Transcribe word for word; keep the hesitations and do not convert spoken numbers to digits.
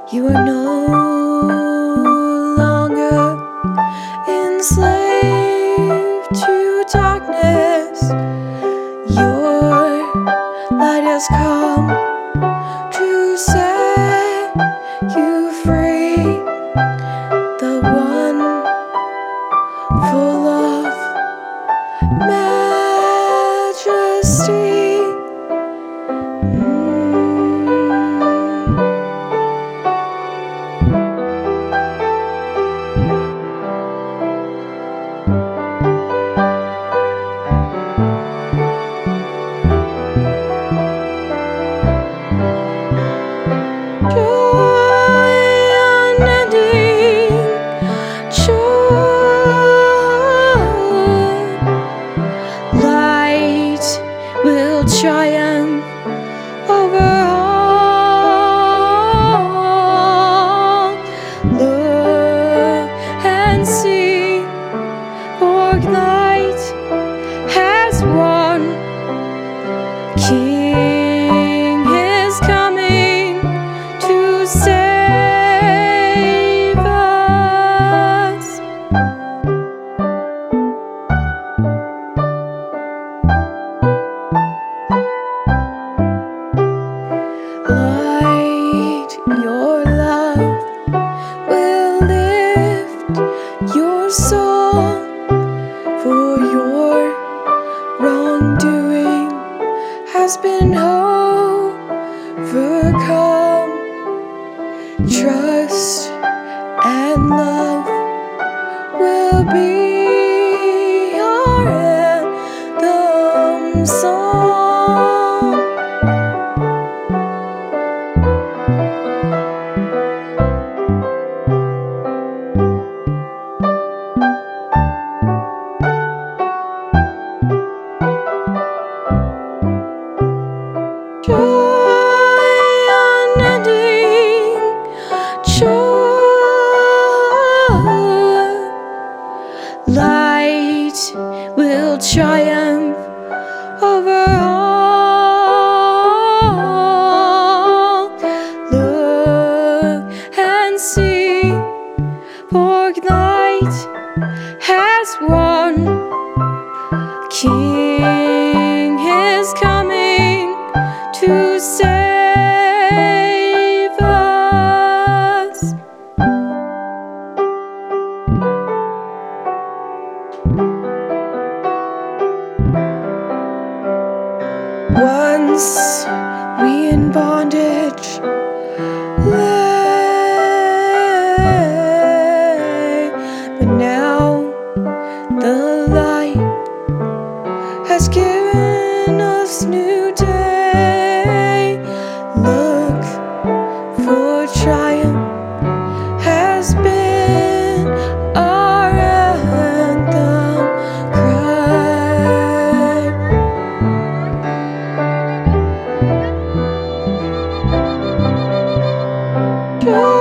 You are no longer enslaved to darkness. Your light has come to set you free. The one full of majesty. Triumph over all. Look and see, for night has won. King is coming to save us. Light, your love will lift your soul, for your wrongdoing has been overcome. Trust and love will be your anthem song. Joy unending, joy. Light will triumph over all. Look and see, for night has won. King is coming to save us. Once we in bondage lay, but now the light has given us new day. Look, for triumph has been our anthem cry. Joy